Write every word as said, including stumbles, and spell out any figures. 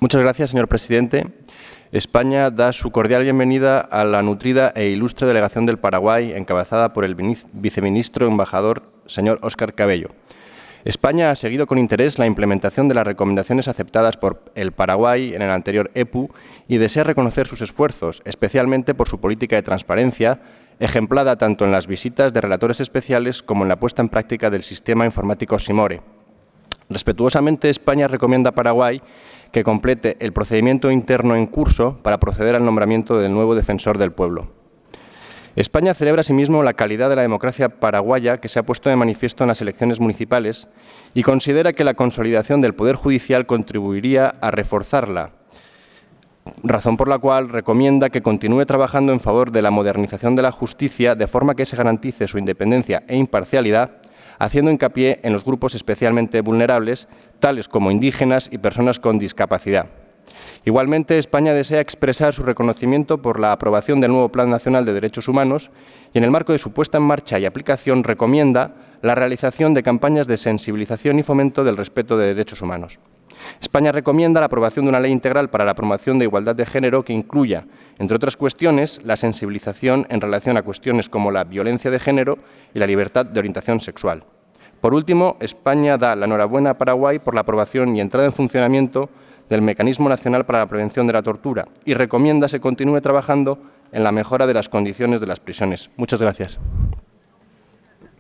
Muchas gracias, señor presidente. España da su cordial bienvenida a la nutrida e ilustre delegación del Paraguay, encabezada por el viceministro embajador, señor Óscar Cabello. España ha seguido con interés la implementación de las recomendaciones aceptadas por el Paraguay en el anterior E P U y desea reconocer sus esfuerzos, especialmente por su política de transparencia, ejemplada tanto en las visitas de relatores especiales como en la puesta en práctica del sistema informático SIMORE. Respetuosamente, España recomienda a Paraguay que complete el procedimiento interno en curso para proceder al nombramiento del nuevo defensor del pueblo. España celebra asimismo la calidad de la democracia paraguaya que se ha puesto de manifiesto en las elecciones municipales y considera que la consolidación del Poder Judicial contribuiría a reforzarla, razón por la cual recomienda que continúe trabajando en favor de la modernización de la justicia de forma que se garantice su independencia e imparcialidad, haciendo hincapié en los grupos especialmente vulnerables, tales como indígenas y personas con discapacidad. Igualmente, España desea expresar su reconocimiento por la aprobación del nuevo Plan Nacional de Derechos Humanos y, en el marco de su puesta en marcha y aplicación, recomienda la realización de campañas de sensibilización y fomento del respeto de derechos humanos. España recomienda la aprobación de una ley integral para la promoción de igualdad de género que incluya, entre otras cuestiones, la sensibilización en relación a cuestiones como la violencia de género y la libertad de orientación sexual. Por último, España da la enhorabuena a Paraguay por la aprobación y entrada en funcionamiento del Mecanismo Nacional para la Prevención de la Tortura y recomienda se continúe trabajando en la mejora de las condiciones de las prisiones. Muchas gracias.